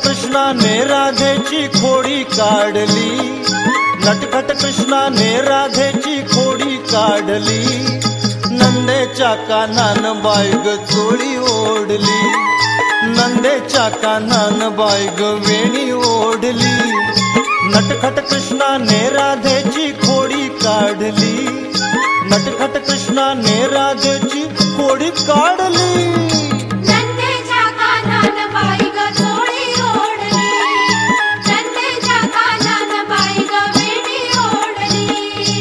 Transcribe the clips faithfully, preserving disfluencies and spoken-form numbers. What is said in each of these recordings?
कृष्णाने राधेची खोडी काढली, नटखट कृष्णाने राधेची खोडी काढली, नंदेच्या कानान बाई ग चोळी ओढली, नंदेच्या कानान बाई ग वेणी ओढली, नटखट कृष्णाने राधेची खोडी काढली, नटखट कृष्णाने राधेची खोडी काढली। नंदेच्या कानान बाई ग चोळी ओढली, नंदेच्या कानान बाई ग वेणी ओढली।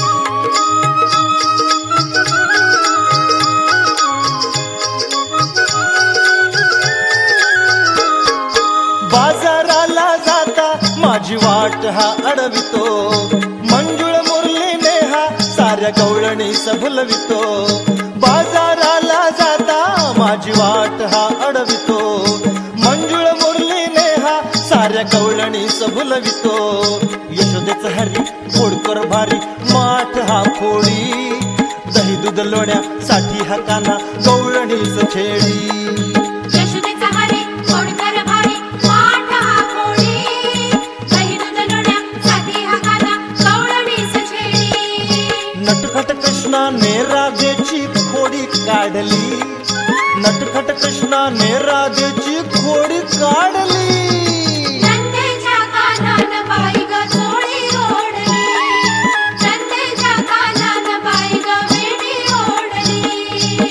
बाजाराला जाता माझी वाट हा अडवितो, मंजुळ मुरलीने हा साऱ्या गवळणी सबलवितो, बाजाराला जाता माझी वाट हा अडवितो, मंजुळ मुरलीने हा साऱ्या गवळणी सबलवितो, यशोदेच हरी फोडकर भारी माठ हा फोडी, दही दूध लोण्यासाठी हा काना गवळणीच छेडी। यशोदेचा हरी फोडकर भारी माठ हा फोडी, दही दूध लोण्यासाठी हा काना गवळणीच छेडी। नटखट कृष्णाने राधेची खोडी काढली, नटखट कृष्णाने राधेची खोडी काढली। नंदेच्या कानान बाई ग चोळी ओढली, नंदेच्या कानान बाई ग वेणी ओढली।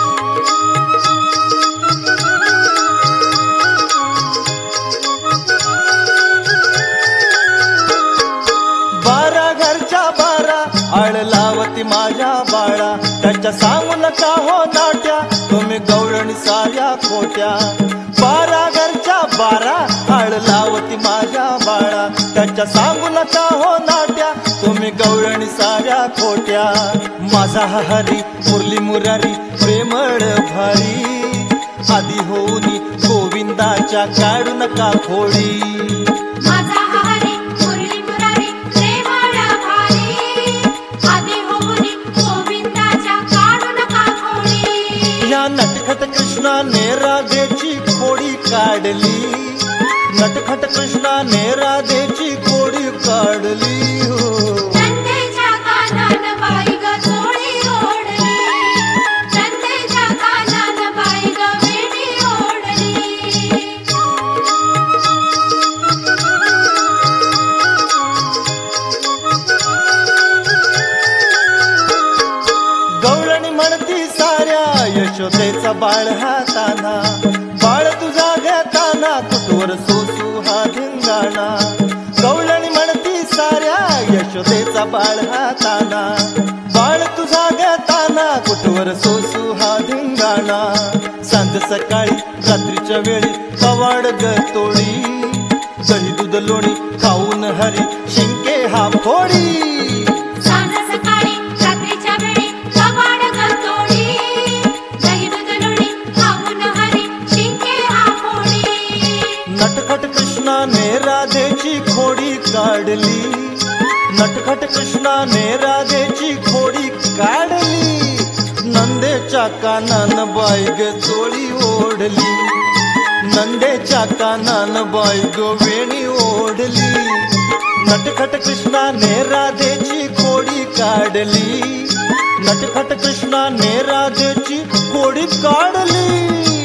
बारा घरच्या बारा आळ लावती माझ्या बाळा, त्याच्या सांगू नका हो नाट्या तुम्ही गवळणी साऱ्या खोट्या, बारा घरच्या बारा आळ लावती माझ्या बाळा, त्याच्या सांगू नका हो नाट्या तुम्ही गवळणी साऱ्या खोट्या, माझा हा हरी मुरली मुरारी प्रेमळ भारी, आधी होऊनी गोविंदाच्या काढू नका खोडी। माझा हा हरी मुरली मुरारी प्रेमळ भारी, आधी होऊनी गोविंदाच्या काढू नका खोडी। या नटखट कृष्णाने राधेची खोडी काढली, नटखट कृष्णाने राधेची खोडी काढली हो। नंदेच्या कानान बाई ग चोळी ओढली, नंदेच्या कानान बाई ग वेणी ओढली। गवळणी म्हणती साऱ्या यशोदेचा बाळ हाताना, बाळ तुझा घेताना कुटवर सोसू हा धिंगाणा, गवळणी म्हणती साऱ्या यशोदेचा बाळ हाताना, बाळ तुझा घेताना कुटवर सोसू हा धिंगाणा, सांज सकाळी रात्रीच्या वेळी कवाड ग तोडी, दही दूध लोणी खाऊन हरी शिंके हा फोडी। सांज सकाळी रात्रीच्या वेळी कवाड ग तोडी, दही दूध लोणी खाऊन हरी शिंके हा फोडी। नटखट कृष्णाने राधेची खोडी काढली, नटखट कृष्णाने राधेची खोडी काढली, नंदेच्या कानान बाई ग चोळी ओढली, नंदेच्या कानान बाई ग वेणी ओढली, नटखट कृष्णाने राधेची खोडी काढली, नटखट कृष्णाने राधेची खोडी काढली।